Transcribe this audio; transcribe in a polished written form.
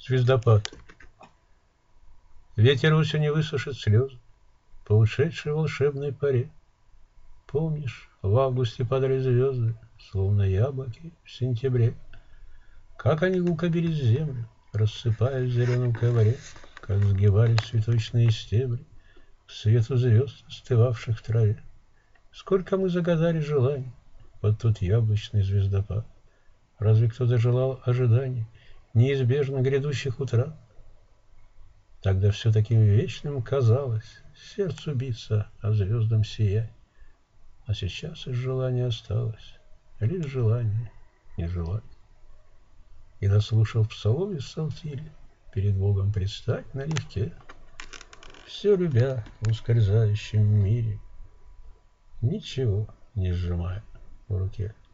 звездопад. Ветер осени высушит слезы по ушедшей волшебной поре. Помнишь, в августе падали звезды, словно яблоки в сентябре? Как они гулко били землю, рассыпаясь в зеленом ковре, как сгибались цветочные стебли к свету звезд, остывавших в траве. Сколько мы загадали желаний под тот яблочный звездопад. Разве кто-то желал ожиданий, неизбежно грядущих утрат? Тогда все таким вечным казалось сердцу биться, а звездам сиять. А сейчас из желания осталось лишь желание не желать. И дослушав псалом из псалтири, перед Богом предстать налегке, все любя в ускользающем мире, ничего не сжимая в руке.